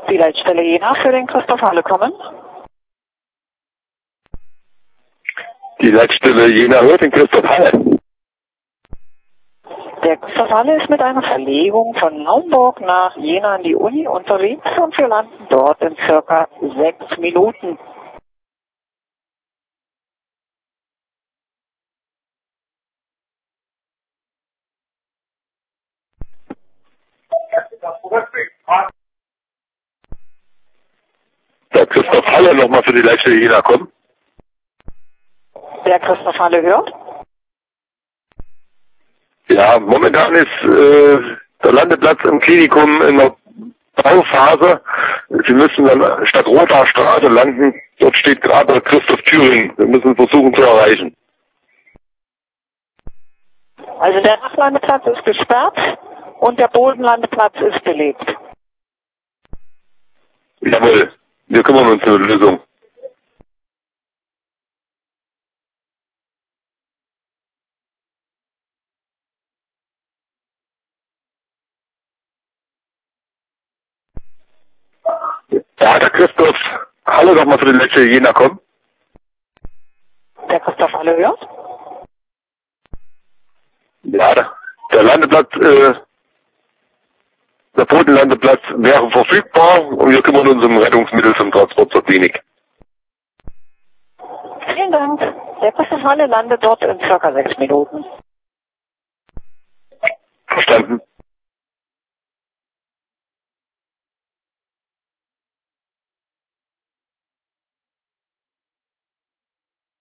Die Leitstelle Jena für den Christoph Halle kommen. Die Leitstelle Jena hört den Christoph Halle. Der Christoph Halle ist mit einer Verlegung von Naumburg nach Jena an die Uni unterwegs und wir landen dort in circa 6 Minuten. Der Christoph Halle nochmal für die Leitstelle Jena kommen. Der Christoph Halle hört. Ja, momentan ist der Landeplatz im Klinikum in der Bauphase. Sie müssen dann statt Roter Straße landen. Dort steht gerade Christoph Thüring. Wir müssen versuchen zu erreichen. Also der Dachlandeplatz ist gesperrt und der Bodenlandeplatz ist belegt. Jawohl, wir kümmern uns um eine Lösung. Ja, der Christoph Halle nochmal für die Leitstelle Jena kommen. Der Christoph Halle hört. Ja, der Landeplatz, der Bodenlandeplatz wäre verfügbar und wir kümmern uns um Rettungsmittel zum Transport zur Klinik. Vielen Dank. Der Christoph Halle landet dort in circa 6 Minuten. Verstanden.